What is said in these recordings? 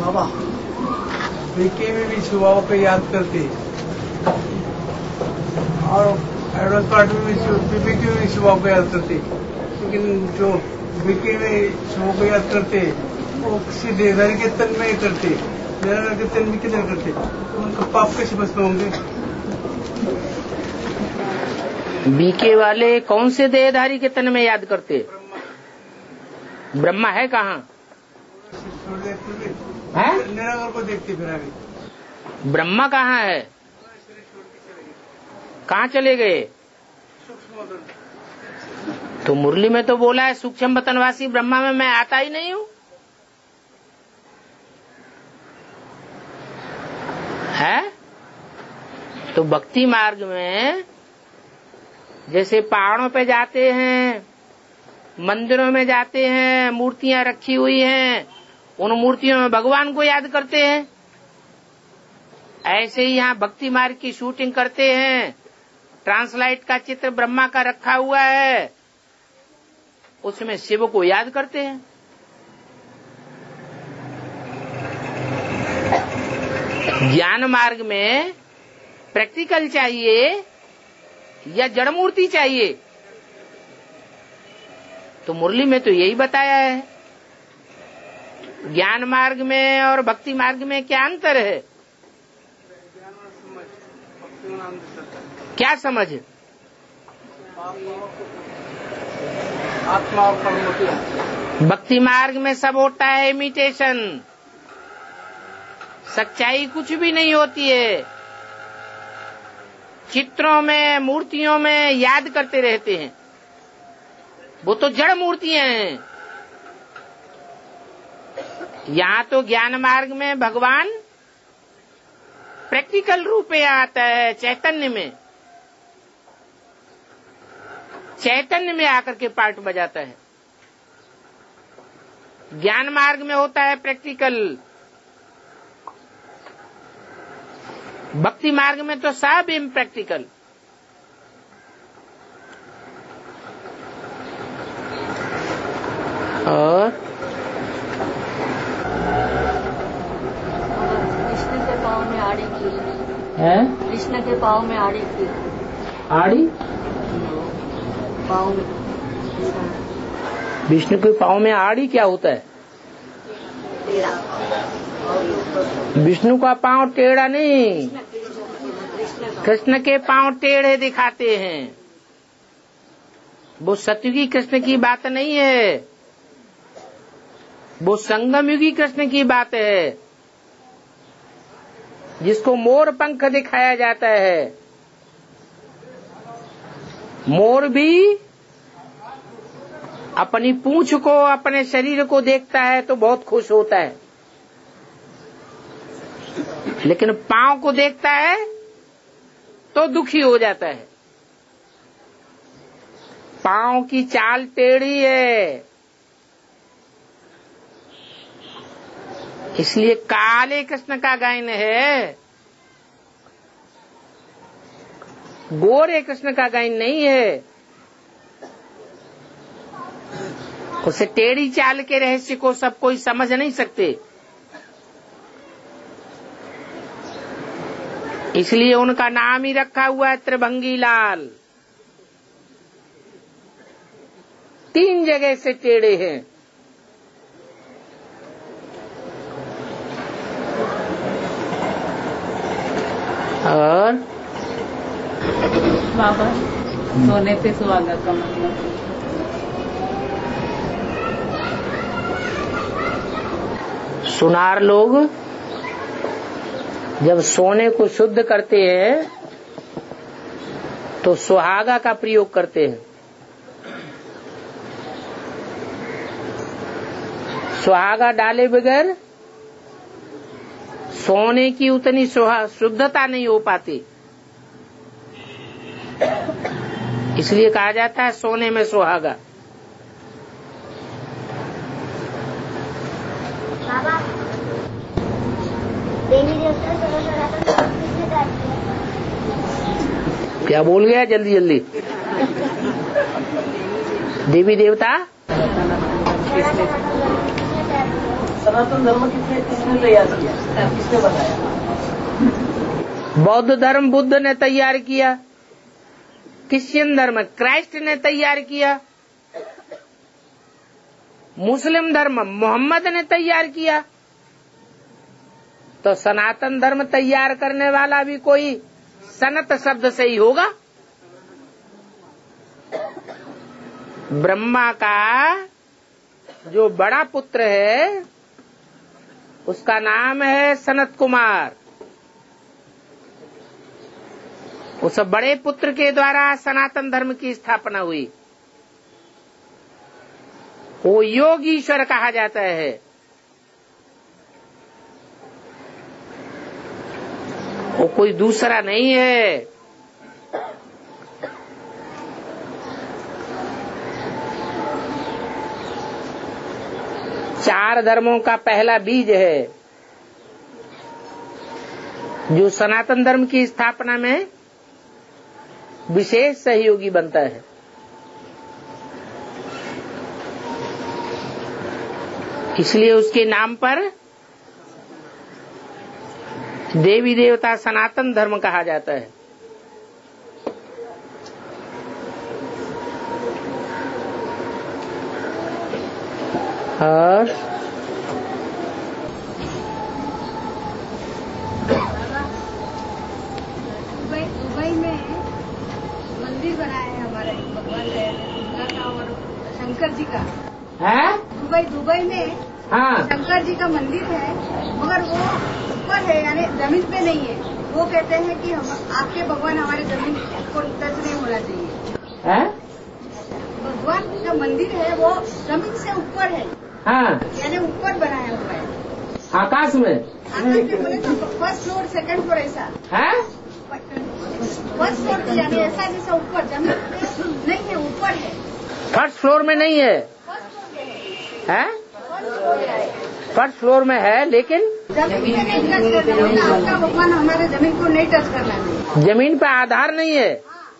बाबा BK में भी सुबह को याद करते और एडवांस पार्ट में भी बीके में भी सुबह को याद करते, लेकिन जो बीके में सुबह को याद करते वो किसी देहधारी के तन में करते, देहधारी के तन में किधर करते, उनका पाप कैसे बचते होंगे? बीके वाले कौन से देहधारी के तन में याद करते? ब्रह्मा है कहाँ? निराकार को देखते फिर आगे। ब्रह्मा कहाँ है? कहाँ चले गए? तो मुरली में तो बोला है सूक्ष्म वतनवासी ब्रह्मा में मैं आता ही नहीं हूँ, है? तो भक्ति मार्ग में जैसे पहाड़ों पे जाते हैं, मंदिरों में जाते हैं, मूर्तियां रखी हुई हैं, उन मूर्तियों में भगवान को याद करते हैं, ऐसे ही यहाँ भक्ति मार्ग की शूटिंग करते हैं। ट्रांसलाइट का चित्र ब्रह्मा का रखा हुआ है, उसमें शिव को याद करते हैं। ज्ञान मार्ग में प्रैक्टिकल चाहिए या जड़ मूर्ति चाहिए? तो मुरली में तो यही बताया है। ज्ञान मार्ग में और भक्ति मार्ग में क्या अंतर है? क्या समझ? आत्मा और परमात्मा। भक्ति मार्ग में सब होता है इमिटेशन, सच्चाई कुछ भी नहीं होती है। चित्रों में, मूर्तियों में याद करते रहते हैं, वो तो जड़ मूर्तियां हैं। यहाँ तो ज्ञान मार्ग में भगवान प्रैक्टिकल रूप में आता है, चैतन्य में, चैतन्य में आकर के पार्ट बजाता है। ज्ञान मार्ग में होता है प्रैक्टिकल, भक्ति मार्ग में तो सब इम्प्रैक्टिकल। और कृष्ण के पाँव में आड़ी की है, कृष्ण के पाँव में आड़ी की आड़ी, पाँव में विष्णु के पाँव में आड़ी क्या होता है? विष्णु का पाँव टेढ़ा नहीं, कृष्ण के पाँव टेढ़े दिखाते हैं। वो सतयुगी कृष्ण की बात नहीं है, वो संगम युगी कृष्ण की बात है, जिसको मोर पंख दिखाया जाता है। मोर भी अपनी पूंछ को, अपने शरीर को देखता है तो बहुत खुश होता है, लेकिन पांव को देखता है तो दुखी हो जाता है। पांव की चाल टेढ़ी है, इसलिए काले कृष्ण का गायन है, गोरे कृष्ण का गायन नहीं है। उसे टेढ़ी चाल के रहस्य को सब कोई समझ नहीं सकते, इसलिए उनका नाम ही रखा हुआ है त्रिभंगी लाल। 3 जगह से टेढ़े हैं। और बाबा सोने पे सुहागा का मतलब सुनार लोग जब सोने को शुद्ध करते हैं तो सुहागा का प्रयोग करते हैं। सुहागा डाले बगैर सोने की उतनी शुद्धता नहीं हो पाती, इसलिए कहा जाता है सोने में सुहागा। क्या बोल गया जल्दी जल्दी? देवी देवता सनातन धर्म किसने तैयार किया, किसने बताया? बौद्ध धर्म बुद्ध ने तैयार किया, क्रिश्चियन धर्म क्राइस्ट ने तैयार किया, मुस्लिम धर्म मोहम्मद ने तैयार किया। तो सनातन धर्म तैयार करने वाला भी कोई सनत शब्द से ही होगा। ब्रह्मा का जो बड़ा पुत्र है उसका नाम है सनत कुमार। उस बड़े पुत्र के द्वारा सनातन धर्म की स्थापना हुई। वो योग ईश्वर कहा जाता है। वो कोई दूसरा नहीं है। चार धर्मों का पहला बीज है जो सनातन धर्म की स्थापना में विशेष सहयोगी बनता है। इसलिए उसके नाम पर देवी देवता सनातन धर्म कहा जाता है। और दुबई में मंदिर बनाया है हमारे भगवान दुर्गा का और शंकर जी का है। दुबई में हाँ, शंकर जी का मंदिर है, मगर वो ऊपर है, यानी जमीन पे नहीं है। वो कहते हैं कि हम आपके भगवान हमारे जमीन को टच नहीं होना चाहिए। है? भगवान का मंदिर है वो जमीन से ऊपर है। हाँ, यानी ऊपर बनाया हुआ है आकाश में। आकाश में बोले तो फर्स्ट फ्लोर सेकंड फ्लोर ऐसा है? फर्स्ट फ्लोर यानी ऐसा जैसा ऊपर जमीन पे नहीं है, ऊपर है। फर्स्ट फ्लोर में नहीं है। है? फर्स्ट फ्लोर में है लेकिन जमीन पे नहीं टच करना। आपका भगवान हमारे जमीन को नहीं टच करना चाहिए। जमीन पे आधार नहीं है।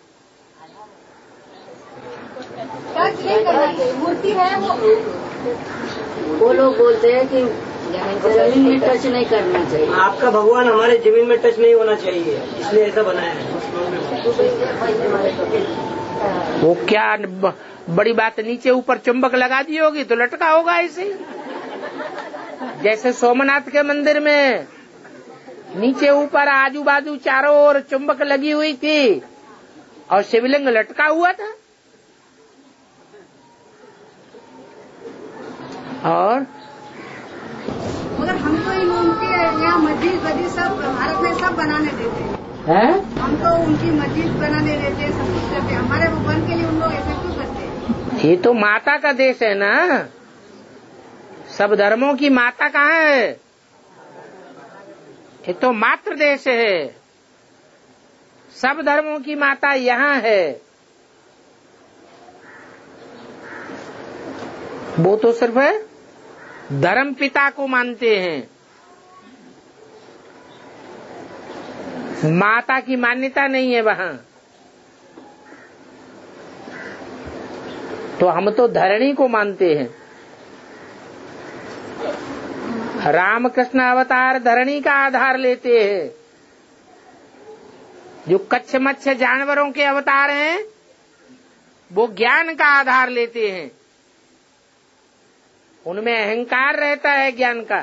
टच नहीं करना चाहिए। मूर्ति है वो लोग बोलते हैं कि जमीन में टच नहीं करना चाहिए। आपका भगवान हमारे जमीन में टच नहीं होना चाहिए, इसलिए ऐसा बनाया है। वो क्या बड़ी बात, नीचे ऊपर चुंबक लगा दी होगी तो लटका होगा ऐसे। जैसे सोमनाथ के मंदिर में नीचे ऊपर आजू बाजू चारों ओर चुंबक लगी हुई थी और शिवलिंग लटका हुआ था। और मगर हमको उनके यहाँ मस्जिद सब भारत में सब बनाने देते हैं। हम तो उनकी मस्जिद बनाने देते हैं, सब कुछ करते हैं। हमारे भगवान के लिए उन लोग ऐसा क्यों करते हैं? ये तो माता का देश है ना। सब धर्मों की माता कहाँ है? ये तो मातृ देश है। सब धर्मों की माता यहाँ है। वो तो सिर्फ धर्म पिता को मानते हैं। माता की मान्यता नहीं है वहाँ। तो हम तो धरणी को मानते हैं। रामकृष्ण अवतार धरणी का आधार लेते हैं। जो कच्छ मच्छ जानवरों के अवतार हैं वो ज्ञान का आधार लेते हैं। उनमें अहंकार रहता है ज्ञान का,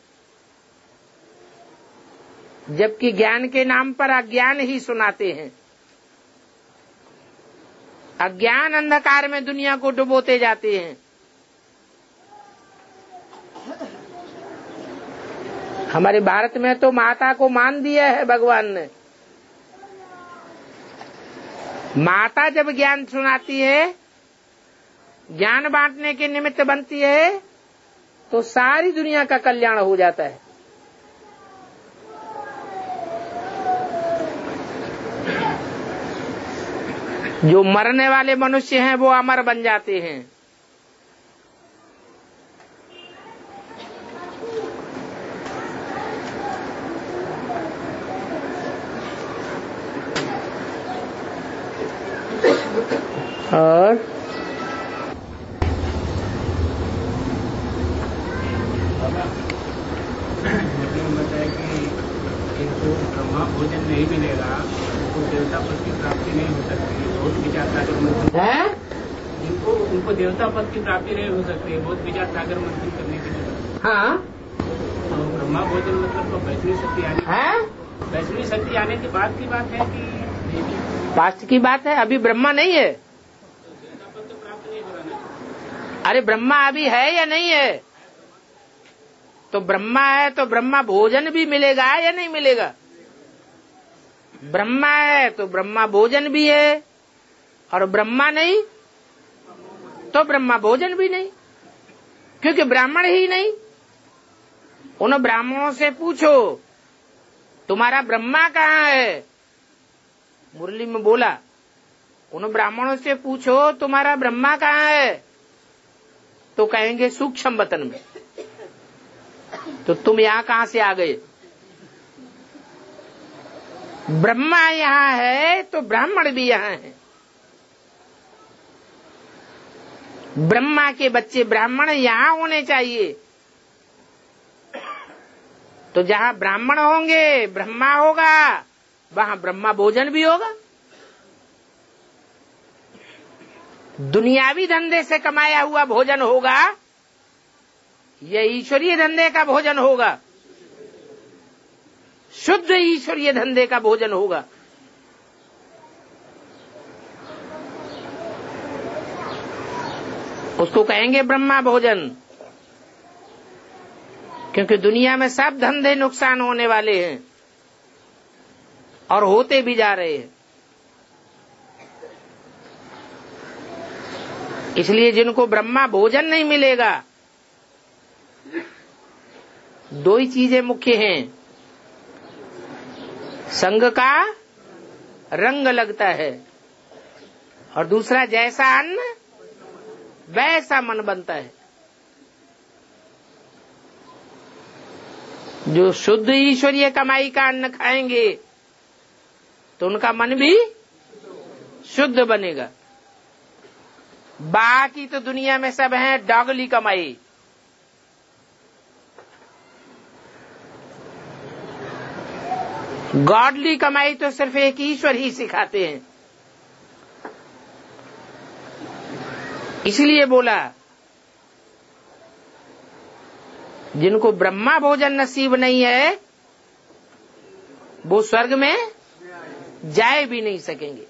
जबकि ज्ञान के नाम पर अज्ञान ही सुनाते हैं। अज्ञान अंधकार में दुनिया को डुबोते जाते हैं। हमारे भारत में तो माता को मान दिया है भगवान ने। माता जब ज्ञान सुनाती है, ज्ञान बांटने के निमित्त बनती है, तो सारी दुनिया का कल्याण हो जाता है। जो मरने वाले मनुष्य हैं वो अमर बन जाते हैं। और उनको देवता पद की प्राप्ति नहीं हो सकती, बहुत विचार सागर मंथन है। उनको देवता पद की प्राप्ति नहीं हो सकती है, बहुत विचार सागर मंथन करने की जरूरत। हाँ तो ब्रह्मा भोजन मतलब तो वैष्णवी शक्ति आने है, वैष्णवी शक्ति आने के बाद की बात है कि पास्ट की बात है, अभी ब्रह्मा नहीं है। देवता पद तो प्राप्त नहीं हो रहा ना। अरे ब्रह्मा अभी है या नहीं है? तो ब्रह्मा है तो ब्रह्मा भोजन भी मिलेगा या नहीं मिलेगा? ब्रह्मा है तो ब्रह्मा भोजन भी है, और ब्रह्मा नहीं तो ब्रह्मा भोजन भी नहीं, क्योंकि ब्राह्मण ही नहीं। उन ब्राह्मणों से पूछो तुम्हारा ब्रह्मा कहाँ है? मुरली में बोला, उन ब्राह्मणों से पूछो तुम्हारा ब्रह्मा कहाँ है, तो कहेंगे सूक्ष्म वतन में। तो तुम यहाँ कहाँ से आ गए? ब्रह्मा यहाँ है तो ब्राह्मण भी यहाँ है। ब्रह्मा के बच्चे ब्राह्मण यहाँ होने चाहिए। तो जहाँ ब्राह्मण होंगे ब्रह्मा होगा, वहाँ ब्रह्मा भोजन भी होगा। दुनियावी धंधे से कमाया हुआ भोजन होगा या ईश्वरीय धंधे का भोजन होगा? शुद्ध ईश्वरीय धंधे का भोजन होगा। उसको कहेंगे ब्रह्मा भोजन, क्योंकि दुनिया में सब धंधे नुकसान होने वाले हैं और होते भी जा रहे हैं। इसलिए जिनको ब्रह्मा भोजन नहीं मिलेगा, दो ही चीजें मुख्य हैं। संग का रंग लगता है, और दूसरा जैसा अन्न वैसा मन बनता है। जो शुद्ध ईश्वरीय कमाई का अन्न खाएंगे तो उनका मन भी शुद्ध बनेगा। बाकी तो दुनिया में सब है डॉगली कमाई। गॉडली कमाई तो सिर्फ एक ईश्वर ही सिखाते हैं। इसलिए बोला, जिनको ब्रह्मा भोजन नसीब नहीं है वो स्वर्ग में जाए भी नहीं सकेंगे।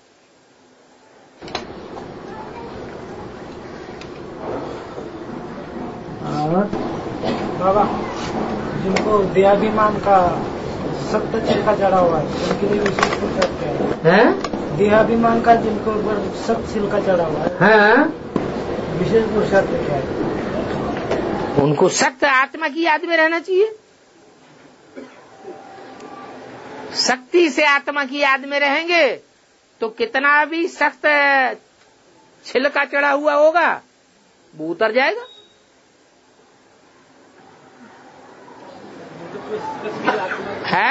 बाबा, जिनको देहाभिमान का सख्त छिलका चढ़ा हुआ है उनके लिए विशेष पुरुषार्थ क्या है? देहाभिमान का जिनको ऊपर सख्त छिलका चढ़ा हुआ है, विशेष पुरुषार्थ क्या है? उनको सख्त आत्मा की याद में रहना चाहिए। शक्ति से आत्मा की याद में रहेंगे तो कितना भी सख्त छिलका चढ़ा हुआ होगा वो उतर जाएगा। है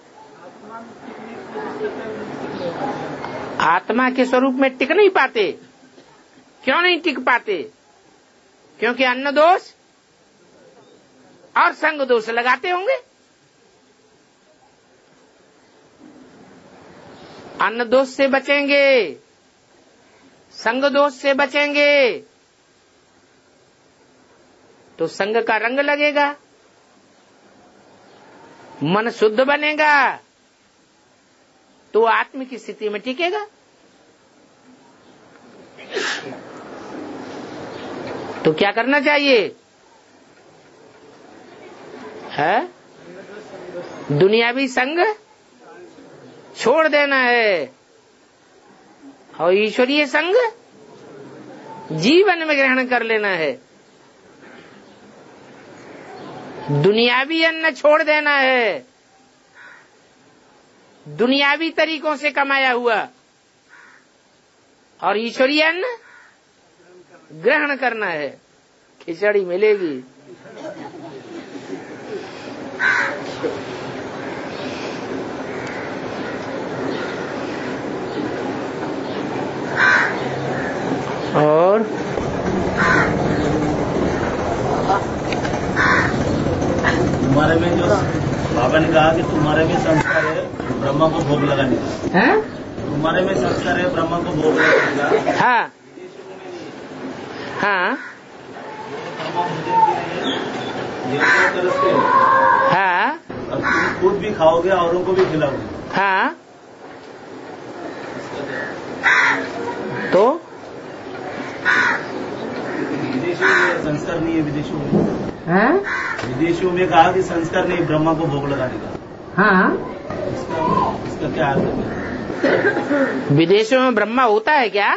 आत्मा के स्वरूप में टिक नहीं पाते। क्यों नहीं टिक पाते? क्योंकि अन्न दोष और संग दोष लगाते होंगे। अन्न दोष से बचेंगे, संग दोष से बचेंगे तो संग का रंग लगेगा, मन शुद्ध बनेगा तो आत्म की स्थिति में टिकेगा। तो क्या करना चाहिए है? दुनियावी संग छोड़ देना है और ईश्वरीय संग जीवन में ग्रहण कर लेना है। दुनियावी अन्न छोड़ देना है, दुनियावी तरीकों से कमाया हुआ, और ईश्वरीय अन्न ग्रहण करना है। खिचड़ी मिलेगी। और तुम्हारे में जो बाबा ने कहा कि तुम्हारे में संस्कार है ब्रह्मा को भोग लगाने का, हमारे में संस्कार है ब्रह्मा को भोग लगेगा। हाँ हाँ हाँ, और तुम खुद भी खाओगे औरों को भी खिलाओगे। हाँ, तो विदेशियों में संस्कार नहीं है। विदेशियों में हाँ? विदेशियों में कहा कि संस्कार नहीं ब्रह्मा को भोग लगाने का। हाँ, इसका क्या अर्थ है? विदेशों में ब्रह्मा होता है क्या?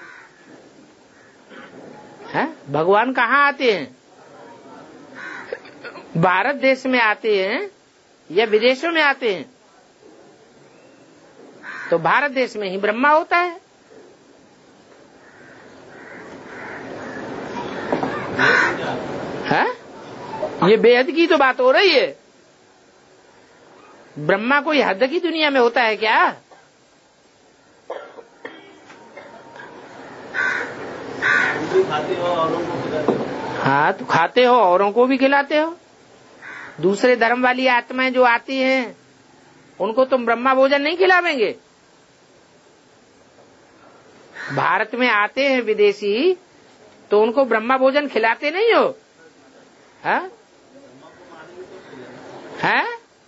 है? भगवान कहाँ आते हैं? भारत देश में आते हैं या विदेशों में आते हैं? तो भारत देश में ही ब्रह्मा होता है। है? ये बेहद की तो बात हो रही है। ब्रह्मा कोई हद की दुनिया में होता है क्या? खाते हो औरों को खिलाते हो। हाँ, तो खाते हो औरों को भी खिलाते हो। दूसरे धर्म वाली आत्माएं जो आती हैं उनको तुम ब्रह्मा भोजन नहीं खिलावेंगे? भारत में आते हैं विदेशी तो उनको ब्रह्मा भोजन खिलाते नहीं हो? है?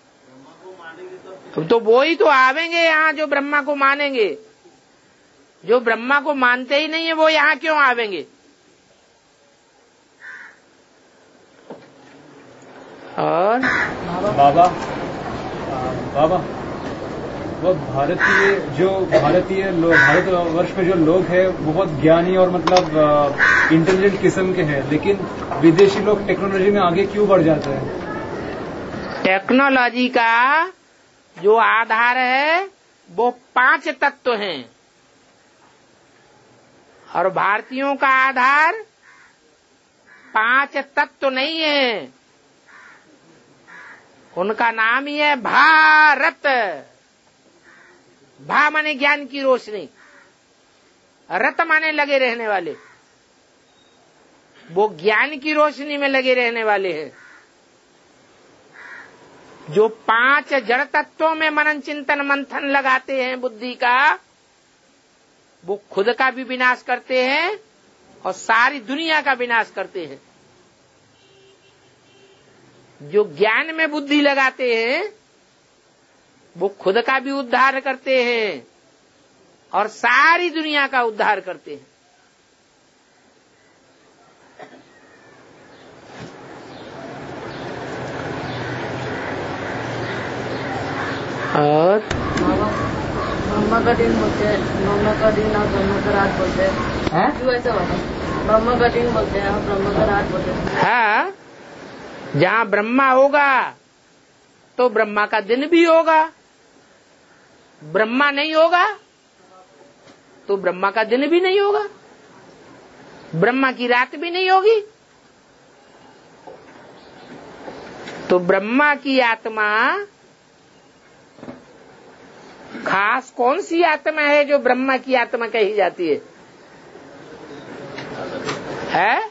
तो वो ही तो आवेंगे यहाँ जो ब्रह्मा को मानेंगे। जो ब्रह्मा को मानते ही नहीं है वो यहाँ क्यों आवेंगे? और बाबा वो भारतवर्ष में जो लोग हैं बहुत ज्ञानी और मतलब इंटेलिजेंट किस्म के हैं, लेकिन विदेशी लोग टेक्नोलॉजी में आगे क्यों बढ़ जाते हैं? टेक्नोलॉजी का जो आधार है वो 5 तत्व हैं और भारतीयों का आधार 5 तत्व नहीं है। उनका नाम ही है भारत। भा माने ज्ञान की रोशनी, रत माने लगे रहने वाले। वो ज्ञान की रोशनी में लगे रहने वाले हैं। जो 5 जड़ तत्वों में मनन चिंतन मंथन लगाते हैं बुद्धि का, वो खुद का भी विनाश करते हैं और सारी दुनिया का विनाश करते हैं। जो ज्ञान में बुद्धि लगाते हैं वो खुद का भी उद्धार करते हैं और सारी दुनिया का उद्धार करते हैं। और ब्रह्मा का दिन बोलते हैं, ब्रह्मा का दिन और ब्रह्मा का रात बोलते हैं। क्यों ऐसा होता है? ब्रह्मा का दिन बोलते हैं और ब्रह्मा का रात बोलते हैं। हाँ, जहाँ ब्रह्मा होगा तो ब्रह्मा का दिन भी होगा। ब्रह्मा नहीं होगा तो ब्रह्मा का दिन भी नहीं होगा, ब्रह्मा की रात भी नहीं होगी। तो ब्रह्मा की आत्मा खास कौन सी आत्मा है जो ब्रह्मा की आत्मा कही जाती है?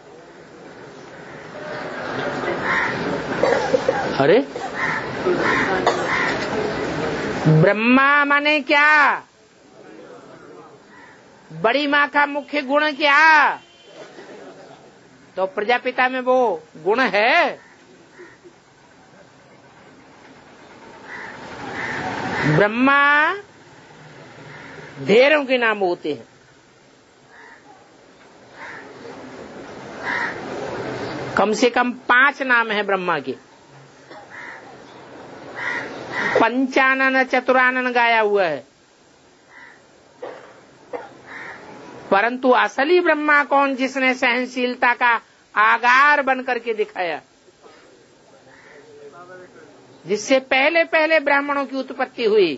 अरे ब्रह्मा माने क्या? बड़ी माँ का मुख्य गुण क्या? तो प्रजापिता में वो गुण है। ब्रह्मा ढेरों के नाम होते हैं। कम से कम 5 नाम है ब्रह्मा के। पंचानन चतुरानन गाया हुआ है, परंतु असली ब्रह्मा कौन? जिसने सहनशीलता का आगार बन करके दिखाया, जिससे पहले पहले ब्राह्मणों की उत्पत्ति हुई,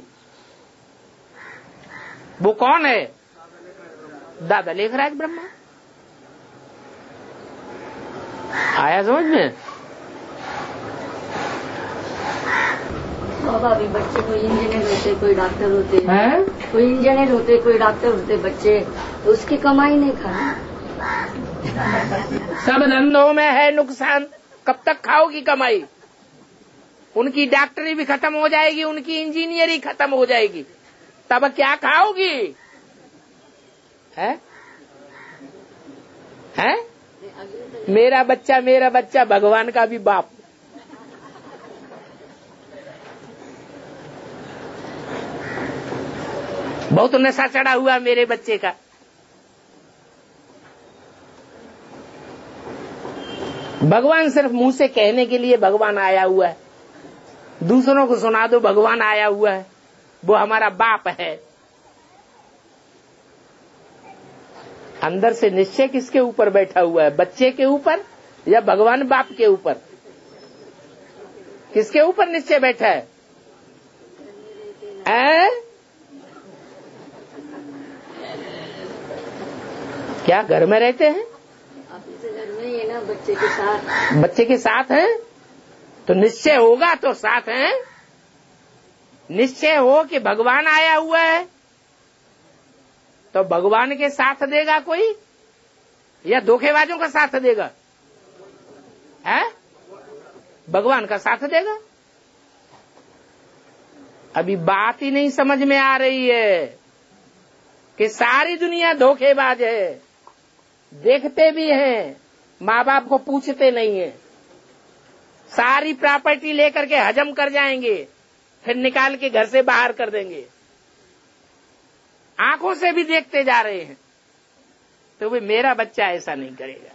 वो कौन है? दादा लेखराज ब्रह्मा। आया समझ में? बाबा अभी बच्चे कोई इंजीनियर होते, कोई डॉक्टर होते हैं, कोई इंजीनियर होते, कोई डॉक्टर होते बच्चे, तो उसकी कमाई नहीं खाना। सब धंधों में है नुकसान। कब तक खाओगी कमाई? उनकी डॉक्टरी भी खत्म हो जाएगी, उनकी इंजीनियरिंग खत्म हो जाएगी। तब क्या खाओगी? है मेरा बच्चा भगवान का भी बाप। बहुत नशा चढ़ा हुआ मेरे बच्चे का। भगवान सिर्फ मुंह से कहने के लिए भगवान आया हुआ है, दूसरों को सुना दो भगवान आया हुआ है, वो हमारा बाप है। अंदर से निश्चय किसके ऊपर बैठा हुआ है? बच्चे के ऊपर या भगवान बाप के ऊपर? किसके ऊपर निश्चय बैठा है? क्या घर में रहते हैं? घर में ये ना बच्चे के साथ। बच्चे के साथ है तो निश्चय होगा तो साथ है। निश्चय हो कि भगवान आया हुआ है तो भगवान के साथ देगा कोई या धोखेबाजों का साथ देगा? है भगवान का साथ देगा। अभी बात ही नहीं समझ में आ रही है कि सारी दुनिया धोखेबाज है। देखते भी हैं, माँ बाप को पूछते नहीं है, सारी प्रॉपर्टी लेकर के हजम कर जाएंगे, फिर निकाल के घर से बाहर कर देंगे। आंखों से भी देखते जा रहे हैं। तो भाई मेरा बच्चा ऐसा नहीं करेगा।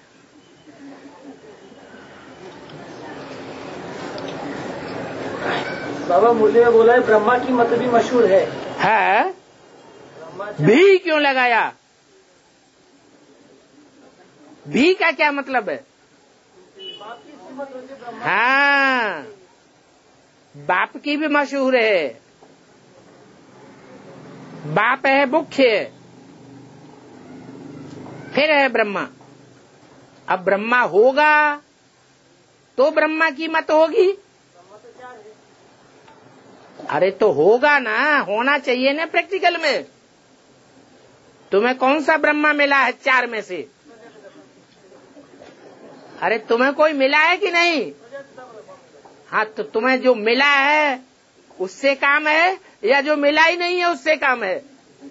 बाबा मुरली ने बोला है ब्रह्मा की मत भी मशहूर है। भी क्यों लगाया? भी का क्या मतलब है? हाँ, बाप की भी मशहूर है। बाप है मुख्य, फिर है ब्रह्मा। अब ब्रह्मा होगा तो ब्रह्मा की मत होगी। अरे तो होगा ना, होना चाहिए ना प्रैक्टिकल में। तुम्हें कौन सा ब्रह्मा मिला है चार में से? अरे तुम्हें कोई मिला है कि नहीं? हाँ, तो तुम्हें जो मिला है उससे काम है या जो मिला ही नहीं है उससे काम है?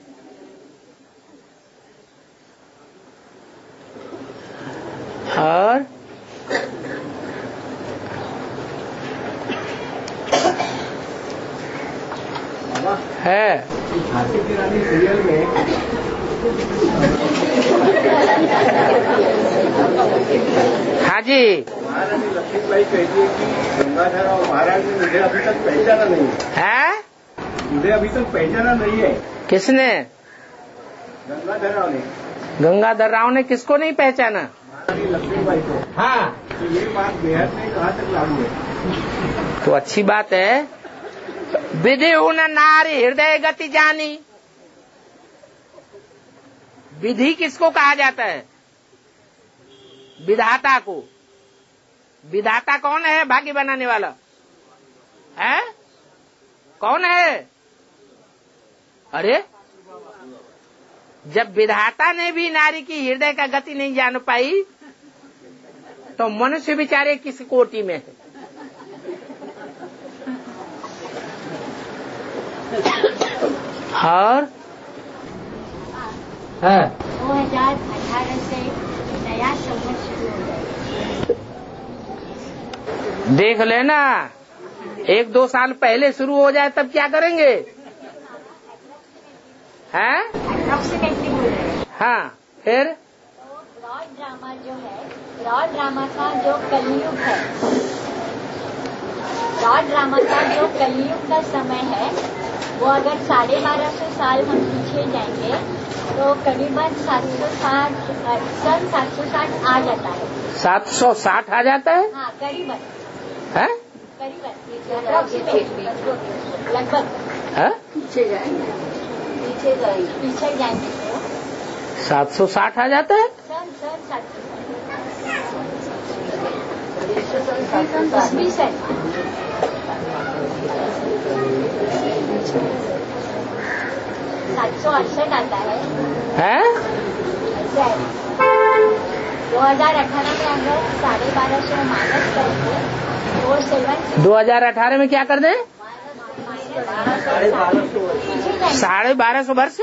और है झांसी की रानी सीरियल में हाँ जी, महारानी लक्ष्मीबाई कहती है कि गंगाधर और महाराज ने मुझे अभी तक पहचाना नहीं है। मुझे अभी तक पहचाना नहीं है। किसने? गंगाधर राव ने। गंगाधर राव ने किसको नहीं पहचाना? महारानी लक्ष्मीबाई को। हाँ, तो ये बात बेहद में कहाँ तक लागू है? तो अच्छी बात है। विधि न नारी हृदय गति जानी। विधि किसको कहा जाता है? विधाता को। विधाता कौन है? भाग्य बनाने वाला है? कौन है? अरे जब विधाता ने भी नारी की हृदय का गति नहीं जान पाई तो मनुष्य बेचारे किस कोटि में है? और 2018 से नया संवत शुरू हो जाएगा। देख लेना, 1-2 साल पहले शुरू हो जाए तब क्या करेंगे? हैं? अप्रोक्सीमेटली बोल रहे हैं। हाँ, फिर ब्रॉड ड्रामा जो है, ब्रॉड ड्रामा का जो कलयुग है, ब्रॉड ड्रामा का जो कलयुग का समय है, वो अगर 1250 साल हम पीछे जाएंगे तो करीबन 760 आ जाता है। 760 आ जाता है? हाँ, करीबन। है? करीबन लगभग। है? पीछे जाएंगे तो 760 आ जाता है? सन 768 आता है। हैं? 2018 में अगर 1250 माइनस करेंगे तो 7 2018 में क्या कर दें? -1200 1250 वर्ष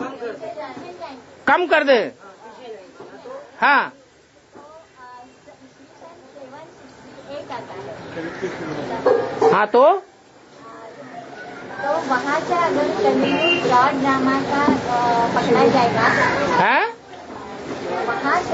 कम कर दे। हाँ, हाँ तो वहाँ से अगर कलियुग ब्रॉड ड्रामा का पकड़ा जाएगा, है वहाँ से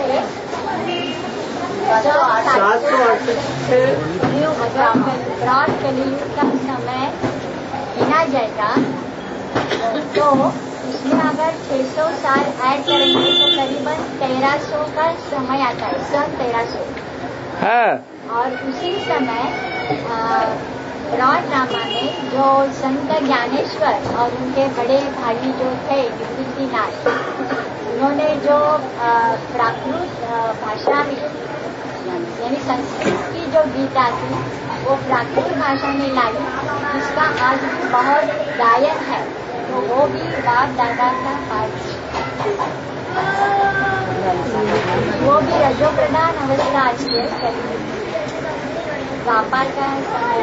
ब्रॉड कलियुग का समय गिना जाएगा, तो उसमें अगर 600 साल ऐड करेंगे तो करीबन 1300 का समय आता है, सन 1300। हाँ। और उसी समय ब्रॉड ड्रामा में जो संत ज्ञानेश्वर और उनके बड़े भाई जो थे विभूतिनाथ, उन्होंने जो प्राकृत भाषा में यानी संस्कृत की जो गीता थी वो प्राकृत भाषा में लाई, जिसका आज बहुत गायन है। तो वो भी बाप दादा का पाठ, वो भी रजो प्रधान अवस्था आज के व्यापार का समय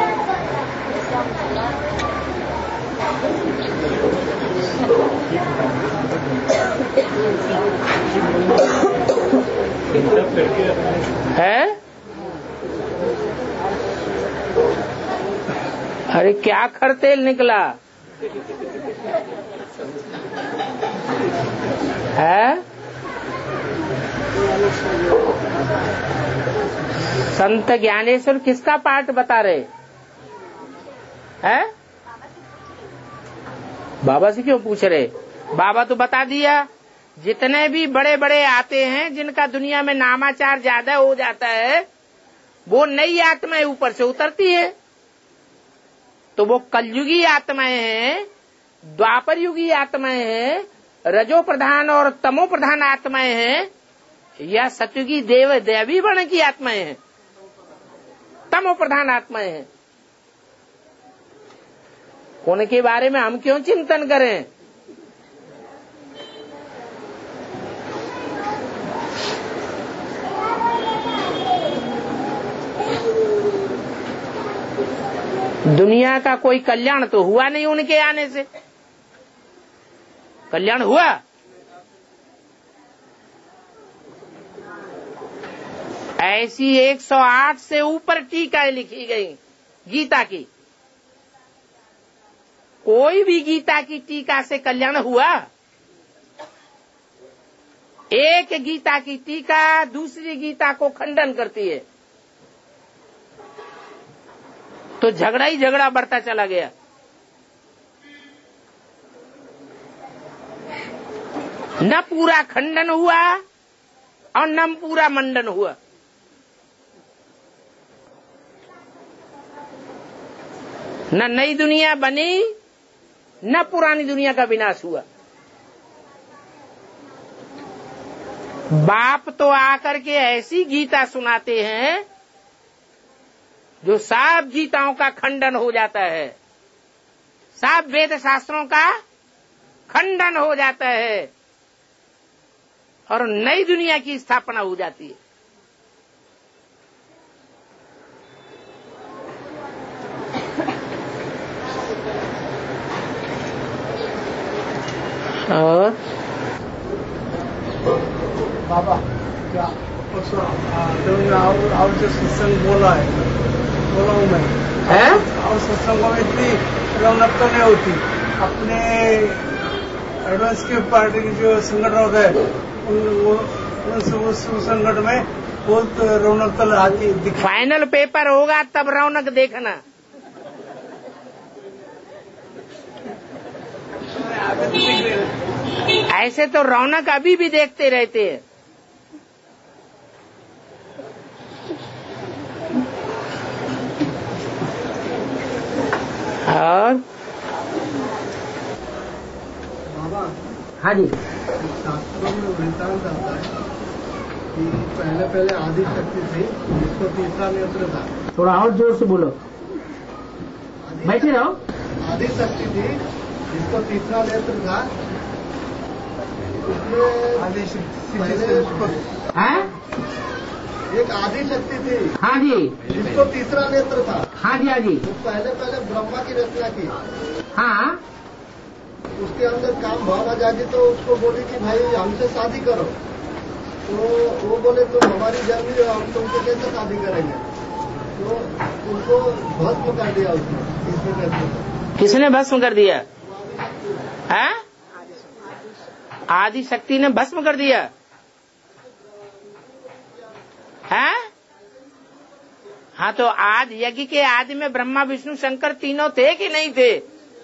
है। अरे क्या खरतेल निकला है। संत ज्ञानेश्वर किसका पाठ बता रहे हैं? बाबा से क्यों पूछ रहे? बाबा तो बता दिया, जितने भी बड़े बड़े आते हैं जिनका दुनिया में नामाचार ज्यादा हो जाता है, वो नई आत्माएं ऊपर से उतरती है। तो वो कलयुगी आत्माएं हैं, द्वापर युगी आत्माएं हैं, रजो प्रधान और तमो प्रधान आत्माएं हैं, या सतयुगी देवी वर्ण की आत्माएं हैं, तमो प्रधान आत्माएं हैं। उनके बारे में हम क्यों चिंतन करें? दुनिया का कोई कल्याण तो हुआ नहीं उनके आने से। कल्याण हुआ? ऐसी 108 से ऊपर टीकाएं लिखी गई गीता की। कोई भी गीता की टीका से कल्याण हुआ? एक गीता की टीका दूसरी गीता को खंडन करती है, तो झगड़ा ही झगड़ा बढ़ता चला गया। न पूरा खंडन हुआ और न पूरा मंडन हुआ। न नई दुनिया बनी न पुरानी दुनिया का विनाश हुआ। बाप तो आकर के ऐसी गीता सुनाते हैं जो सब गीताओं का खंडन हो जाता है, सब वेद शास्त्रों का खंडन हो जाता है और नई दुनिया की स्थापना हो जाती है। और बाबा क्या और जो सत्संग बोला हूँ मैं है, और सत्संगों में इतनी रौनक तो नहीं होती। अपने एडवांस की पार्टी की जो संगठन होता है उस संगठन में बहुत रौनक तो आती है। फाइनल पेपर होगा तब रौनक देखना। ऐसे तो रौनक अभी भी देखते रहते हैं। और बाबा, हाँ जी, शास्त्रों में वृत्तांत आता है कि पहले आदि शक्ति थी जिसको तीसरा नेत्र था। थोड़ा और जोर से बोलो, बैठे रहो। आदि शक्ति थी जिसको तीसरा नेत्र था। हाँ? एक आदि शक्ति थी, हाँ जी, जिसको तीसरा नेत्र था। हाँ जी, हाँ जी, वो पहले ब्रह्मा की रचना की। हाँ, उसके अंदर काम भाव आ जाती तो उसको बोली कि भाई हमसे शादी करो, तो वो बोले तुम हमारी जन्मी हो, हम तुमसे कैसे शादी करेंगे, तो उनको भस्म कर दिया उसने। किसने भस्म कर दिया? है आदि शक्ति ने भस्म कर दिया है। हाँ, तो आदि यज्ञ के आदि में ब्रह्मा विष्णु शंकर तीनों थे कि नहीं थे?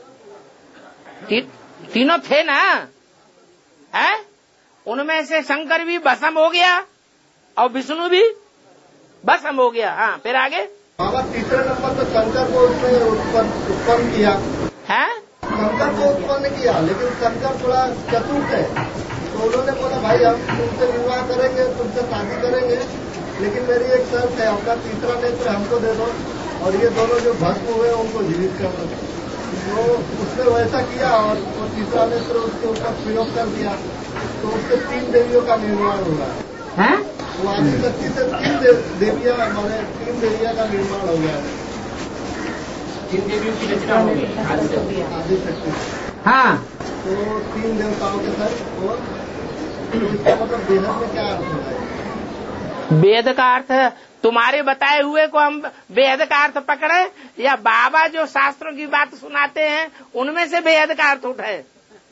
तीनों थे ना, है? उनमें से शंकर भी भस्म हो गया और विष्णु भी भस्म हो गया। हाँ, फिर आगे बाबा तीसरे नंबर पर शंकर को उसने उत्पन्न किया है। शंकर को उत्पन्न किया, लेकिन शंकर थोड़ा चतुर है, तो उन्होंने बोला भाई हम तुमसे विवाह करेंगे, तुमसे शादी करेंगे, लेकिन मेरी एक शर्त है, आपका तीसरा नेत्र हमको दे दो और ये दोनों जो भस्म हुए उनको जीवित कर दो। तो उसने वैसा किया और वो तीसरा नेत्र उसके ऊपर प्रयोग कर दिया, तो उससे 3 देवियों का निर्माण हुआ है। वो आदि शक्ति से 3 देवियां हमारे 3 देवियां का निर्माण हो गया है। 3 देवियों की रचना हो गई आदि शक्ति। हाँ, तो 3 देवताओं के साथ, और इसका मतलब बेहद में क्या अर्थ होता है? वेद का अर्थ तुम्हारे बताए हुए को हम वेद का अर्थ पकड़े या बाबा जो शास्त्रों की बात सुनाते हैं उनमें से वेद का अर्थ उठाए?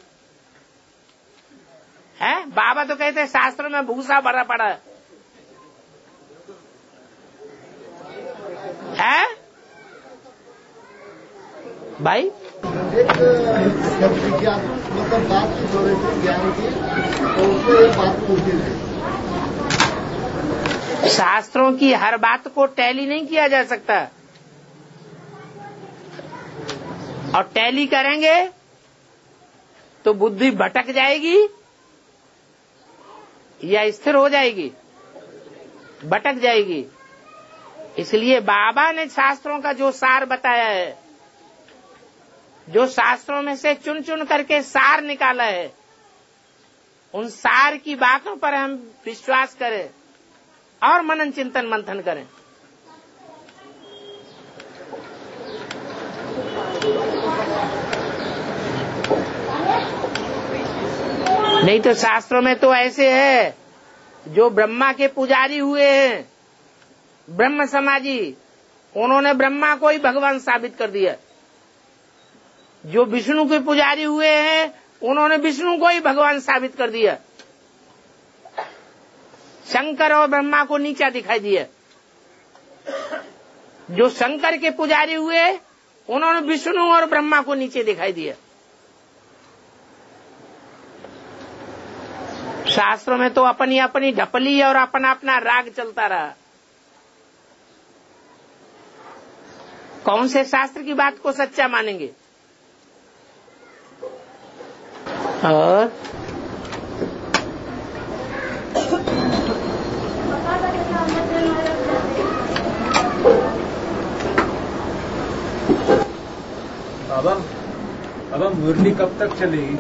है बाबा तो कहते हैं शास्त्रों में भूसा भरा पड़ा है भाई। एक विज्ञान मतलब बात की हो रही थी ज्ञान की, तो उसमें एक बात पूछी थी। शास्त्रों की हर बात को टैली नहीं किया जा सकता, और टैली करेंगे तो बुद्धि भटक जाएगी या स्थिर हो जाएगी? भटक जाएगी। इसलिए बाबा ने शास्त्रों का जो सार बताया है, जो शास्त्रों में से चुन चुन करके सार निकाला है, उन सार की बातों पर हम विश्वास करें और मनन चिंतन मंथन करें। नहीं तो शास्त्रों में तो ऐसे है, जो ब्रह्मा के पुजारी हुए हैं, ब्रह्म समाजी, उन्होंने ब्रह्मा को ही भगवान साबित कर दिया। जो विष्णु के पुजारी हुए हैं, उन्होंने विष्णु को ही भगवान साबित कर दिया। शंकर और ब्रह्मा को नीचा दिखाई दिया। जो शंकर के पुजारी हुए, उन्होंने विष्णु और ब्रह्मा को नीचे दिखाई दिया। शास्त्रों में तो अपनी अपनी ढपली और अपना अपना राग चलता रहा। कौन से शास्त्र की बात को सच्चा मानेंगे? और बाबा मुरली कब तक चलेगी?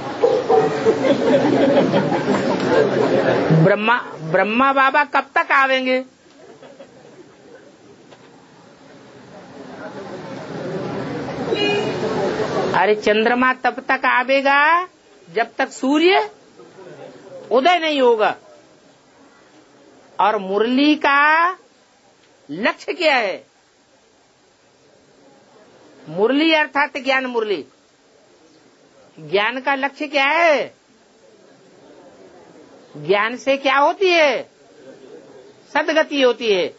ब्रह्मा बाबा कब तक आवेंगे? अरे चंद्रमा तब तक आवेगा जब तक सूर्य उदय नहीं होगा। और मुरली का लक्ष्य क्या है? मुरली अर्थात ज्ञान मुरली। ज्ञान का लक्ष्य क्या है? ज्ञान से क्या होती है? सद्गति होती है।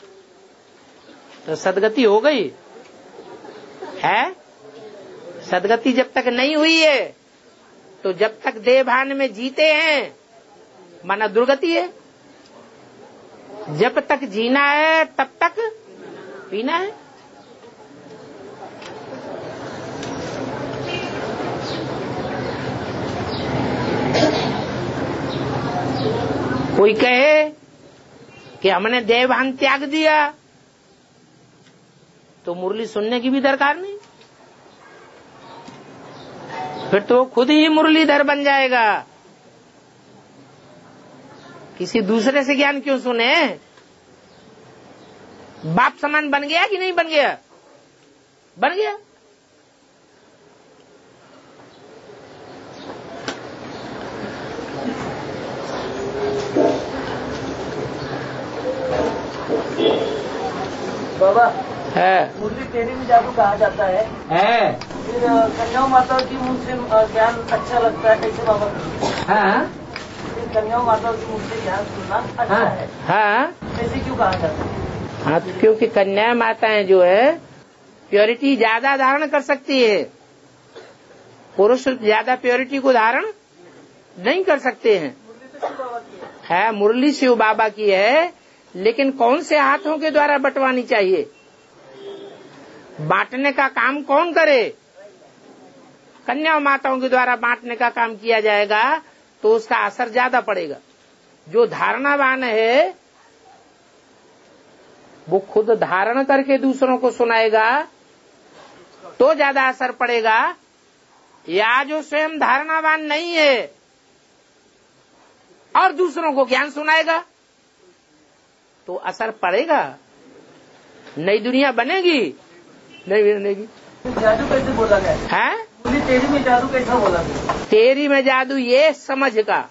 तो सद्गति हो गई है। सद्गति जब तक नहीं हुई है, तो जब तक देहभान में जीते हैं माना दुर्गति है। जब तक जीना है तब तक पीना है। कोई कहे कि हमने देहभान त्याग दिया, तो मुरली सुनने की भी दरकार नहीं। फिर तो खुद ही मुरलीधर बन जाएगा। किसी दूसरे से ज्ञान क्यों सुने? बाप समान बन गया कि नहीं बन गया? बन गया। बाबा है। मुरली तेरी में जादू कहा जाता है। फिर कन्या माता की मुँह से ज्ञान अच्छा लगता है कैसे बाबा? हाँ फिर कन्या माता की मुँह से ज्ञान सुनना अच्छा है। हाँ ऐसे क्यों कहा जाता है? हाँ, क्योंकि कन्या माताएं जो है प्योरिटी ज्यादा धारण कर सकती है, पुरुष ज्यादा प्योरिटी को धारण नहीं कर सकते हैं। है मुरली शिव बाबा की है, लेकिन कौन से हाथों के द्वारा बंटवानी चाहिए? बांटने का काम कौन करे? कन्या माताओं के द्वारा बांटने का काम किया जाएगा तो उसका असर ज्यादा पड़ेगा। जो धारणावान है वो खुद धारण करके दूसरों को सुनाएगा तो ज्यादा असर पड़ेगा, या जो स्वयं धारणावान नहीं है और दूसरों को ज्ञान सुनाएगा तो असर पड़ेगा। नई दुनिया बनेगी नहीं बनेगी? जादू कैसे बोला गया है? तेरी में जादू कैसा बोला गया? तेरी में जादू ये समझ का,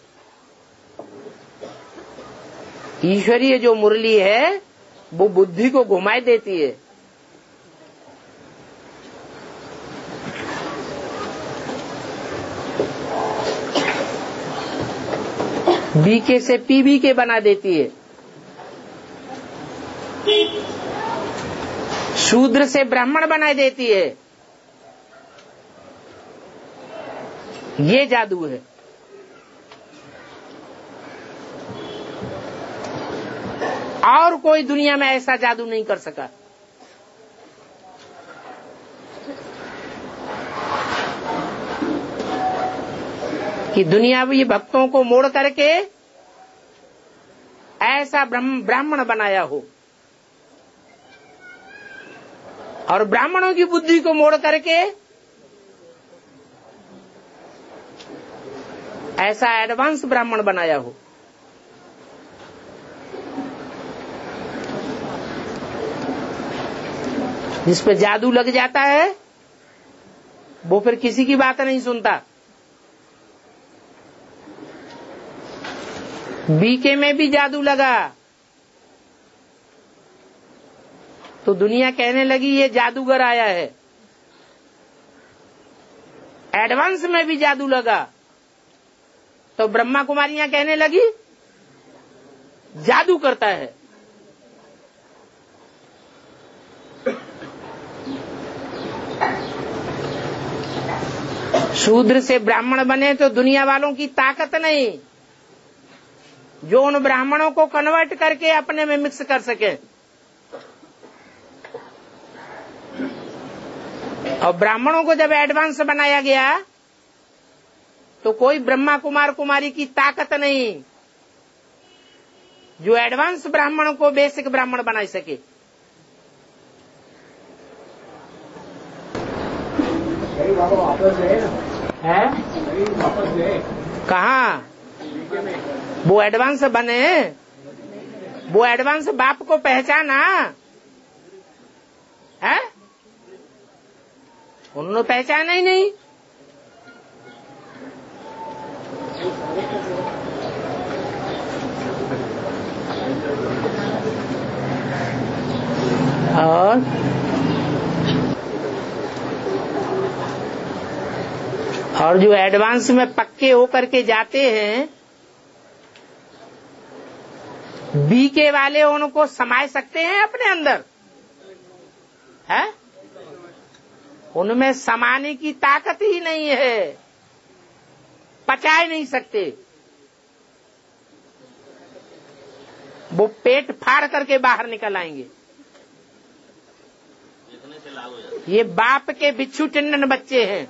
ईश्वरीय जो मुरली है वो बुद्धि को घुमाई देती है। बीके से पीबी के बना देती है, शूद्र से ब्राह्मण बना देती है। ये जादू है। और कोई दुनिया में ऐसा जादू नहीं कर सका। कि दुनियावी भक्तों को मोड़ करके ऐसा ब्राह्मण बनाया हो और ब्राह्मणों की बुद्धि को मोड़ करके ऐसा एडवांस ब्राह्मण बनाया हो। जिस पे जादू लग जाता है वो फिर किसी की बात नहीं सुनता। बीके में भी जादू लगा तो दुनिया कहने लगी ये जादूगर आया है। एडवांस में भी जादू लगा तो ब्रह्मा कुमारियां कहने लगी जादू करता है। शूद्र से ब्राह्मण बने तो दुनिया वालों की ताकत नहीं जो उन ब्राह्मणों को कन्वर्ट करके अपने में मिक्स कर सके। और ब्राह्मणों को जब एडवांस बनाया गया तो कोई ब्रह्मा कुमार कुमारी की ताकत नहीं जो एडवांस ब्राह्मणों को बेसिक ब्राह्मण बना सके। है कहाँ वो एडवांस बने? वो एडवांस बाप को पहचाना है? उन्होंने पहचाना ही नहीं। और जो एडवांस में पक्के होकर के जाते हैं बीके वाले उनको समाये सकते हैं अपने अंदर है? उनमें समाने की ताकत ही नहीं है, पचा नहीं सकते। वो पेट फाड़ करके बाहर निकल आएंगे। ये बाप के बिच्छू टिंडन बच्चे हैं।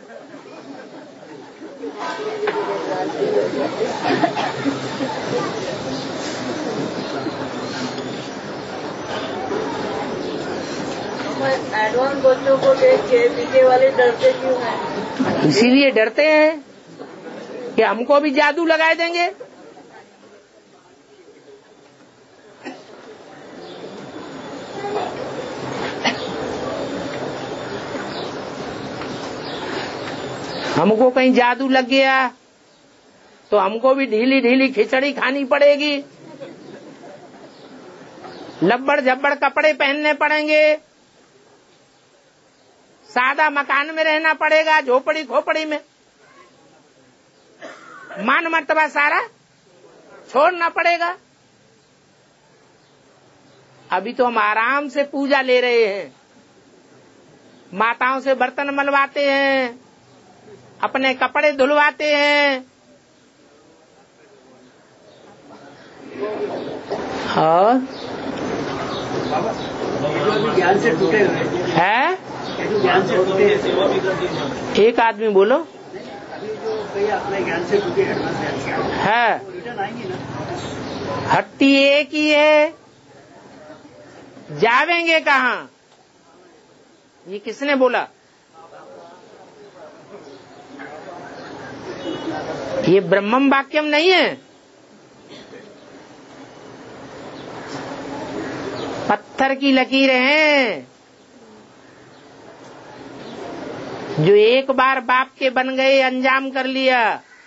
एडवांस बच्चों को देख के बीके वाले डरते क्यों हैं? इसीलिए डरते हैं कि हमको भी जादू लगाए देंगे। हमको कहीं जादू लग गया तो हमको भी ढीली ढीली खिचड़ी खानी पड़ेगी। लब्बड़ झब्बड़ कपड़े पहनने पड़ेंगे, सादा मकान में रहना पड़ेगा, झोपड़ी खोपड़ी में, मान मर्तबा सारा छोड़ना पड़ेगा। अभी तो हम आराम से पूजा ले रहे हैं, माताओं से बर्तन मलवाते हैं, अपने कपड़े धुलवाते हैं, और ज्ञान से टूटे हुए है। ज्ञान से टूटे, एक आदमी बोलो। अभी जो भैया अपने ज्ञान से टूटे है, रिटर्न आएंगी ना। हट्टी एक ही है, जावेंगे कहाँ? ये किसने बोला? ये ब्रह्मम वाक्यम नहीं है, पत्थर की लकीरें हैं। जो एक बार बाप के बन गए, अंजाम कर लिया,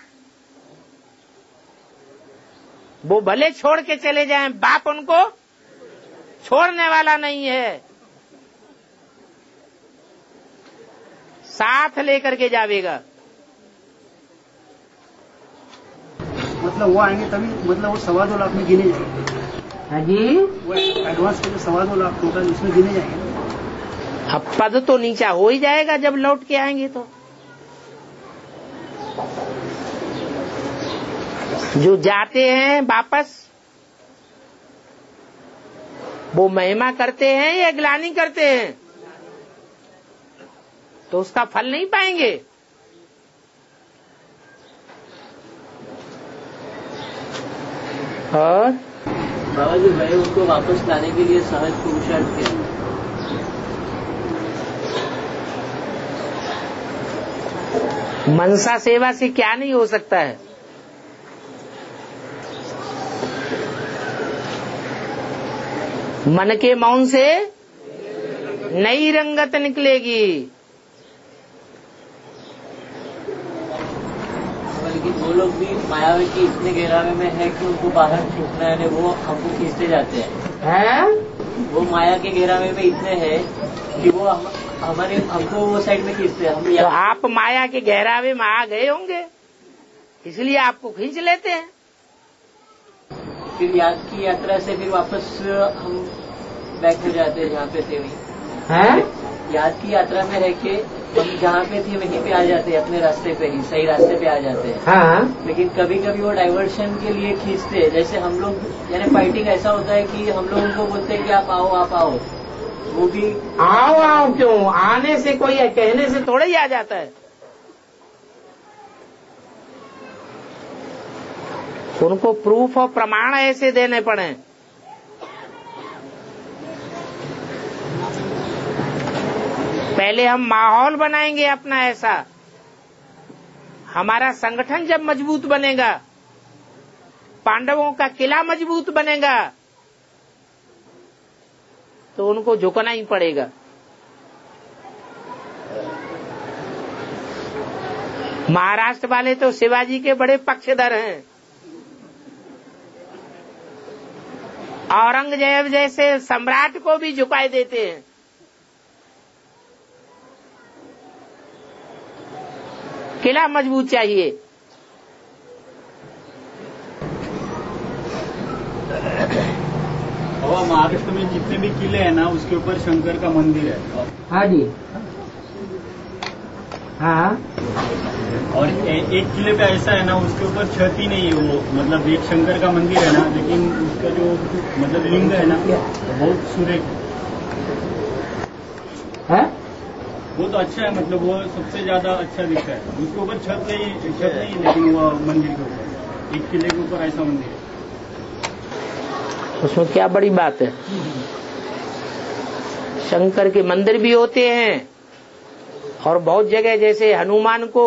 वो भले छोड़ के चले जाएं, बाप उनको छोड़ने वाला नहीं है, साथ लेकर के जावेगा। मतलब वो आएंगे तभी, मतलब वो 2.25 लाख में गिने जाएंगे। हाँ जी, वो एडवांस के जो 2.25 लाख टोटल उसमें गिने जाएंगे। अब पद तो नीचा हो ही जाएगा जब लौट के आएंगे। तो जो जाते हैं वापस, वो महिमा करते हैं या ग्लानि करते हैं, तो उसका फल नहीं पाएंगे। और बाबा जी भाई उनको वापस लाने के लिए सहज पुरुषार्थ क्या? मनसा सेवा से क्या नहीं हो सकता है। मन के मौन से नई रंगत निकलेगी। बल्कि वो लोग भी मायावी की इतने गहरावे में है कि उनको बाहर खींचना है, वो हमको खींचते जाते हैं। वो माया के गहरावे में इतने हैं कि वो हमको वो साइड में खींचते हैं। हम तो आप माया के गहरावे में आ गए होंगे, इसलिए आपको खींच लेते हैं। फिर याद की यात्रा से फिर वापस हम बैक हो जाते हैं जहाँ पे थे वहीं। याद की यात्रा में रह के हम जहाँ पे थे वहीं पे आ जाते हैं, अपने रास्ते पे ही, सही रास्ते पे आ जाते हैं। हाँ। लेकिन कभी कभी वो डाइवर्शन के लिए खींचते हैं। जैसे हम लोग यानी फाइटिंग ऐसा होता है कि हम लोग उनको बोलते हैं कि आप आओ आप आओ, वो भी आओ क्यों? आने से कोई है, कहने से थोड़ा ही आ जाता है। उनको प्रूफ और प्रमाण ऐसे देने पड़े। पहले हम माहौल बनाएंगे अपना ऐसा, हमारा संगठन जब मजबूत बनेगा, पांडवों का किला मजबूत बनेगा, तो उनको झुकना ही पड़ेगा। महाराष्ट्र वाले तो शिवाजी के बड़े पक्षधर हैं। औरंगजेब जैसे सम्राट को भी झुकाए देते हैं। किला मजबूत चाहिए। और महाराष्ट्र में जितने भी किले हैं ना, उसके ऊपर शंकर का मंदिर है। हाँ जी, हाँ। और एक किले पे ऐसा है ना, उसके ऊपर छत ही नहीं है। वो मतलब एक शंकर का मंदिर है ना, लेकिन उसका जो मतलब लिंग है ना, बहुत सुरेख है। वो तो अच्छा है, मतलब वो सबसे ज्यादा अच्छा दिखता है। उसके ऊपर छत नहीं, लेकिन वो मंदिर के ऊपर, एक किले के ऊपर ऐसा मंदिर है। उसमें क्या बड़ी बात है? शंकर के मंदिर भी होते हैं, और बहुत जगह जैसे हनुमान को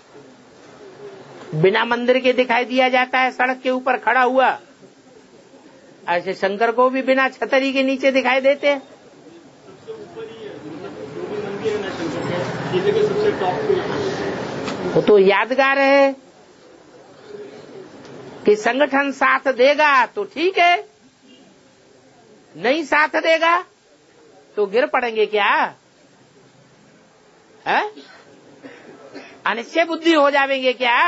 बिना मंदिर के दिखाई दिया जाता है, सड़क के ऊपर खड़ा हुआ, ऐसे शंकर को भी बिना छतरी के नीचे दिखाई देते हैं। वो तो यादगार है कि संगठन साथ देगा तो ठीक है, नहीं साथ देगा तो गिर पड़ेंगे क्या है? अनिश्चय बुद्धि हो जाएंगे क्या?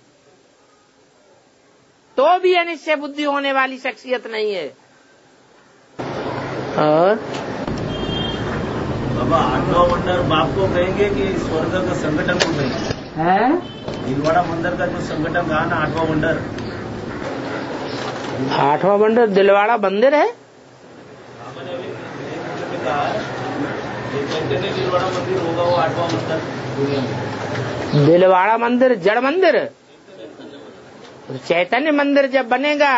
तो भी अनिश्चय बुद्धि होने वाली शख्सियत नहीं है। और बाबा आठवां मंदिर बाप को कहेंगे कि स्वर्ग का संगठन को कहेंगे है? दिलवाड़ा मंदिर का जो संगठन कहा ना, आठवां मंदिर, आठवां मंदिर दिलवाड़ा मंदिर है। मैंने अभी कहा दिलवाड़ा मंदिर होगा वो आठवां मंदिर दुनिया में। दिलवाड़ा मंदिर जड़ मंदिर, चैतन्य मंदिर जब बनेगा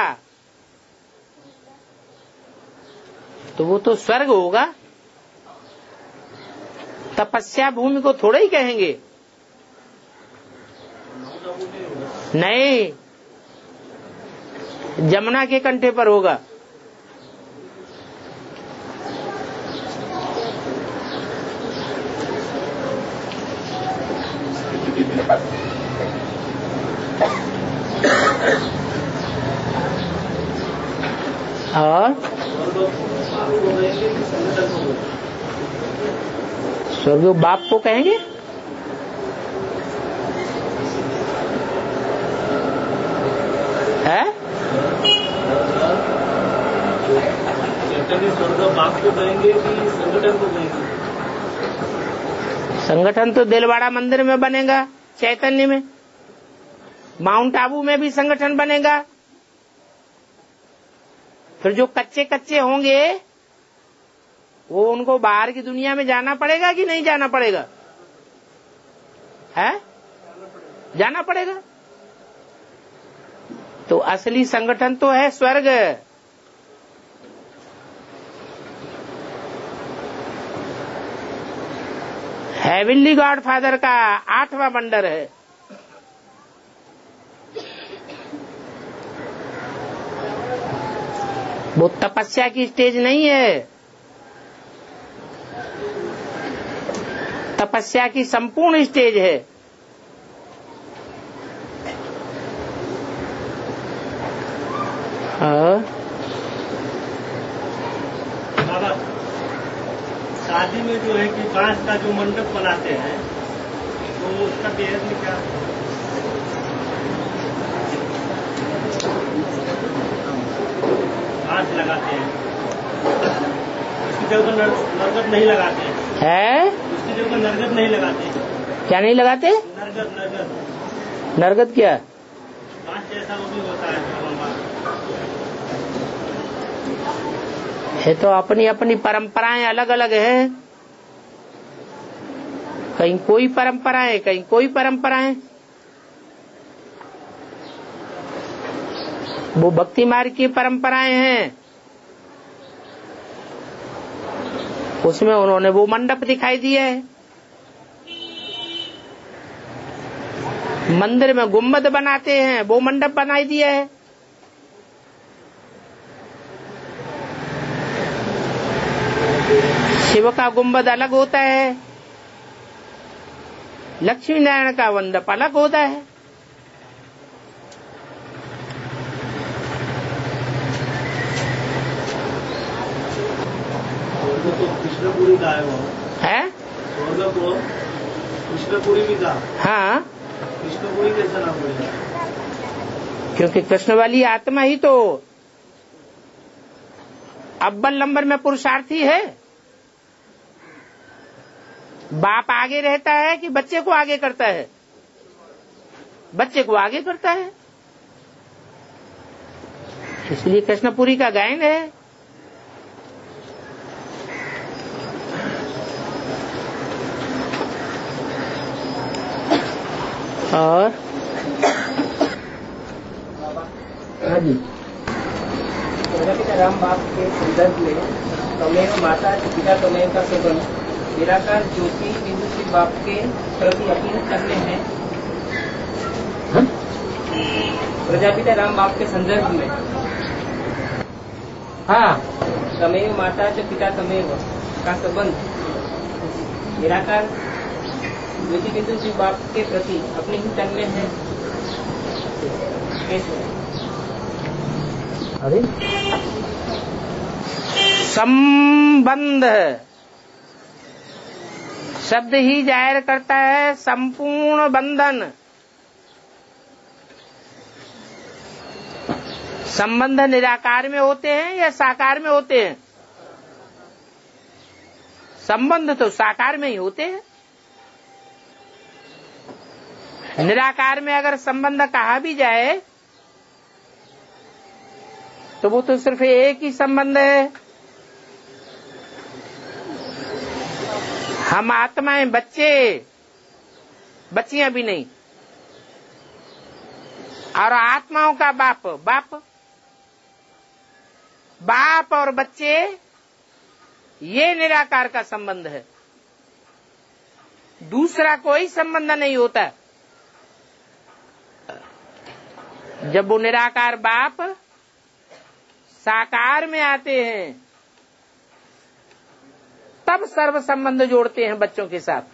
तो वो तो स्वर्ग होगा। तपस्या भूमि को थोड़ा ही कहेंगे, नहीं, जमुना के कंठे पर होगा। और स्वर्ग बाप को कहेंगे। है स्वर्ग बाप को कहेंगे कि संगठन को कहेंगे? संगठन तो दिलवाड़ा मंदिर में बनेगा, चैतन्य में। माउंट आबू में भी संगठन बनेगा। फिर जो कच्चे कच्चे होंगे वो उनको बाहर की दुनिया में जाना पड़ेगा कि नहीं जाना पड़ेगा? है, जाना पड़ेगा। तो असली संगठन तो है स्वर्ग। हेवनली गॉडफादर का आठवां मंदिर है। वो तपस्या की स्टेज नहीं है, तपस्या की संपूर्ण स्टेज है। बाबा शादी में जो है कि बांस का जो मंडप बनाते हैं तो उसका बेहद में क्या बांस लगाते हैं, उसकी जगह नरगद नहीं लगाते हैं। उसकी जगह नरगद नहीं लगाते। क्या नहीं लगाते? नरगद। नरगद नरगद क्या? बांस जैसा वो भी होता है लंबा। है तो अपनी अपनी परंपराएं अलग अलग है। कहीं कोई परंपरा है, कहीं कोई परंपरा है। वो भक्ति मार्ग की परंपराएं हैं, उसमें उन्होंने वो मंडप दिखाई दिए है। मंदिर में गुम्बद बनाते हैं, वो मंडप बनाई दिया है। शिव का गुम्बद अलग होता है, लक्ष्मी नारायण का मंडप अलग होता है। तो कृष्णपुरी का है वो है, स्वर्ग को कृष्णपुरी भी का। हाँ, कृष्णपुरी कैसा नाम पड़ेगा? क्योंकि कृष्ण वाली आत्मा ही तो अव्वल नंबर में पुरुषार्थी है। बाप आगे रहता है कि बच्चे को आगे करता है? बच्चे को आगे करता है, इसलिए कृष्णपुरी का गायन है। और हाँ जी, प्रजापिता राम बाप के संदर्भ में तमेव माता पिता तमेव का संबंध निराकार ज्योति बिंदु श्री बाप के प्रति अपील करने हैं। प्रजापिता राम बाप के संदर्भ में हाँ, तमेव माता च पिता तमेव का संबंध निराकार ज्योति बिंदु श्री बाप के प्रति अपने ही तन में है। कैसे? अरे संबंध शब्द ही जाहिर करता है संपूर्ण बंधन। संबंध निराकार में होते हैं या साकार में होते हैं? संबंध तो साकार में ही होते हैं। निराकार में अगर संबंध कहा भी जाए तो वो तो सिर्फ एक ही संबंध है। हम आत्माएं बच्चे बच्चियां भी नहीं, और आत्माओं का बाप बाप बाप और बच्चे, ये निराकार का संबंध है। दूसरा कोई संबंध नहीं होता। जब वो निराकार बाप साकार में आते हैं तब सर्व संबंध जोड़ते हैं बच्चों के साथ।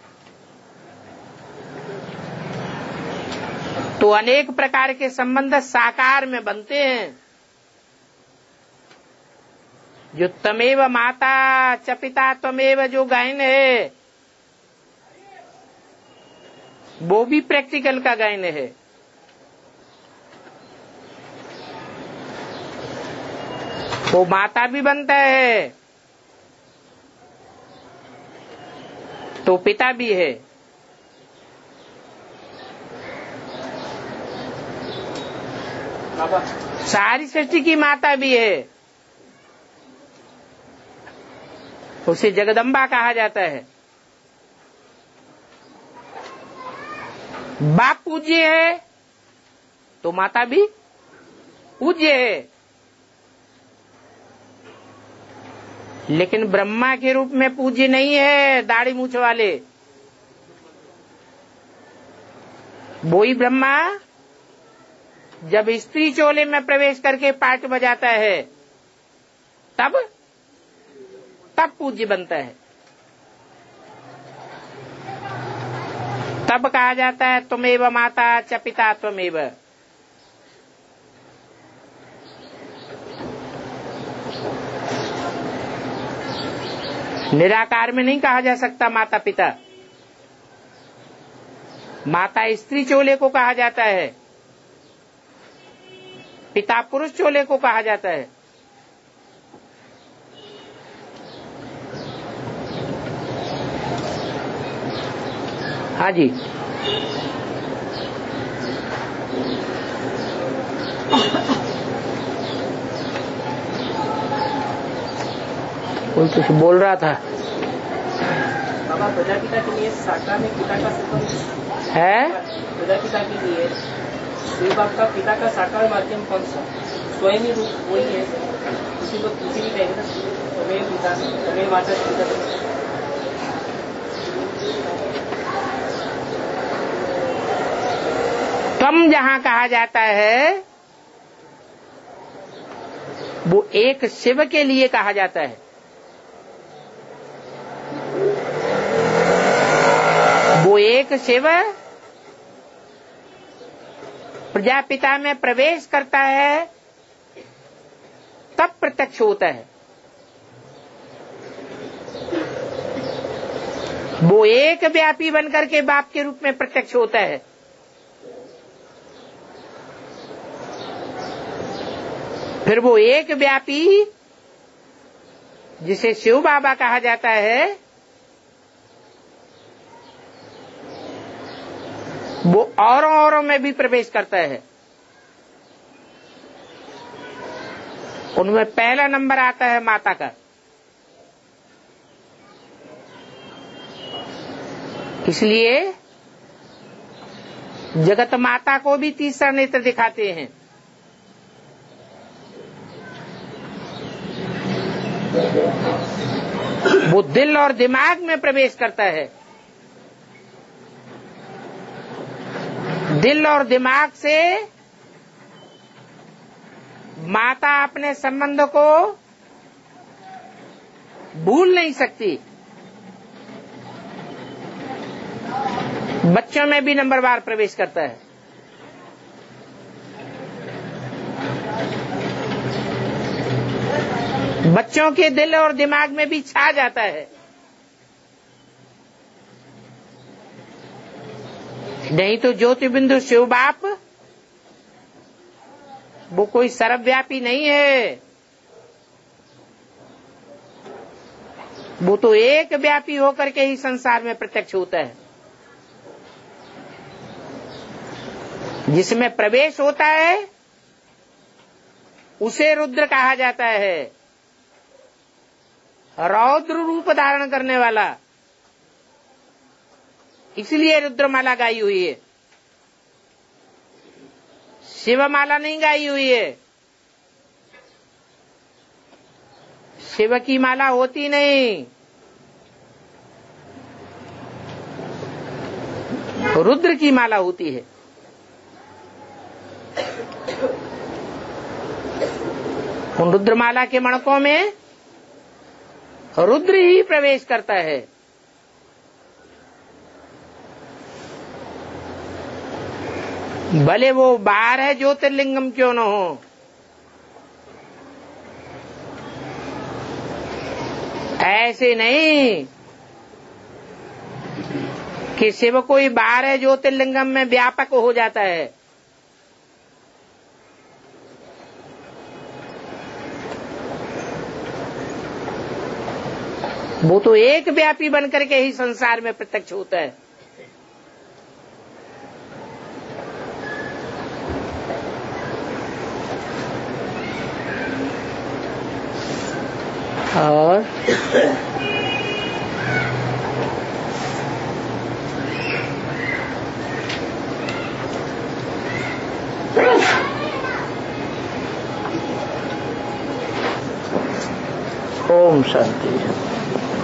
तो अनेक प्रकार के संबंध साकार में बनते हैं। जो तमेव माता च पिता त्वमेव जो गायन है वो भी प्रैक्टिकल का गायन है। वो माता भी बनता है तो पिता भी है। सारी सृष्टि की माता भी है, उसे जगदम्बा कहा जाता है। बाप पूज्य है तो माता भी पूज्य है। लेकिन ब्रह्मा के रूप में पूज्य नहीं है दाढ़ी मूछ वाले। वही ब्रह्मा जब स्त्री चोले में प्रवेश करके पाठ बजाता है तब पूज्य बनता है। तब कहा जाता है त्वमेव माता च पिता त्वमेव। निराकार में नहीं कहा जा सकता माता पिता। माता स्त्री चोले को कहा जाता है, पिता पुरुष चोले को कहा जाता है। हाँ जी, कोई कुछ बोल रहा था। बाबा प्रजापिता के लिए साकार में पिता का संबंध है। प्रजापिता के लिए शिव बाप का पिता का साकार माध्यम कौन सा? स्वयं ही रूप वही है, उसी को उसी भी कहेंगे ना, तुम्हें पिता तुम्हें माता पिता। तम जहां कहा जाता है वो एक शिव के लिए कहा जाता है। वो एक शिव प्रजापिता में प्रवेश करता है तब प्रत्यक्ष होता है। वो एक व्यापी बनकर के बाप के रूप में प्रत्यक्ष होता है। फिर वो एक व्यापी जिसे शिव बाबा कहा जाता है वो औरों में भी प्रवेश करता है। उनमें पहला नंबर आता है माता का। इसलिए जगत माता को भी तीसरा नेत्र दिखाते हैं। वो दिल और दिमाग में प्रवेश करता है। दिल और दिमाग से माता अपने संबंध को भूल नहीं सकती। बच्चों में भी नंबरवार प्रवेश करता है। बच्चों के दिल और दिमाग में भी छा जाता है। नहीं तो ज्योति बिंदु शिव बाप वो कोई सर्वव्यापी नहीं है, वो तो एक व्यापी होकर के ही संसार में प्रत्यक्ष होता है। जिसमें प्रवेश होता है उसे रुद्र कहा जाता है, रौद्र रूप धारण करने वाला। इसलिए रुद्रमाला गाई हुई है, शिवमाला नहीं गाई हुई है। शिव की माला होती नहीं, रुद्र की माला होती है। उन रुद्रमाला के मणकों में रुद्र ही प्रवेश करता है। भले वो 12 ज्योतिर्लिंगम क्यों न हो, ऐसे नहीं कि शिव कोई 12 ज्योतिर्लिंगम में व्यापक हो जाता है। वो तो एक व्यापी बनकर के ही संसार में प्रत्यक्ष होता है। और ओम शांति।